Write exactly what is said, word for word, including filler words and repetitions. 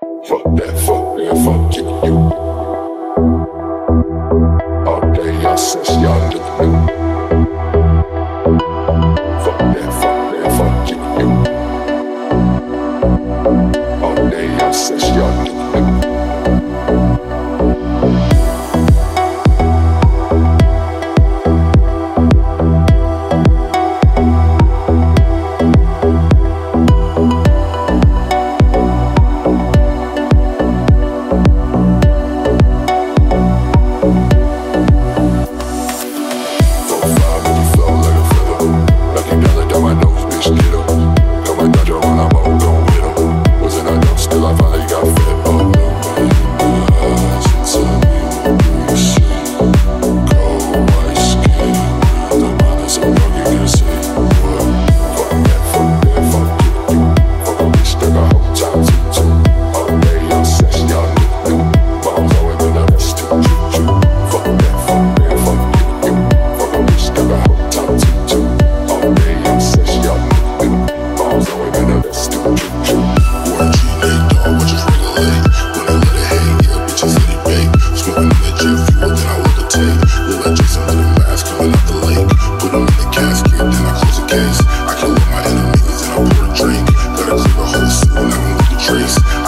Fuck that, fuck that, fuck you, you. All day I says y'all look new. Fuck that, fuck that, fuck you, you. All day I says y'all look new. I can love my enemies and I pour a drink. Gotta clear the whole city, now I'm with the trace.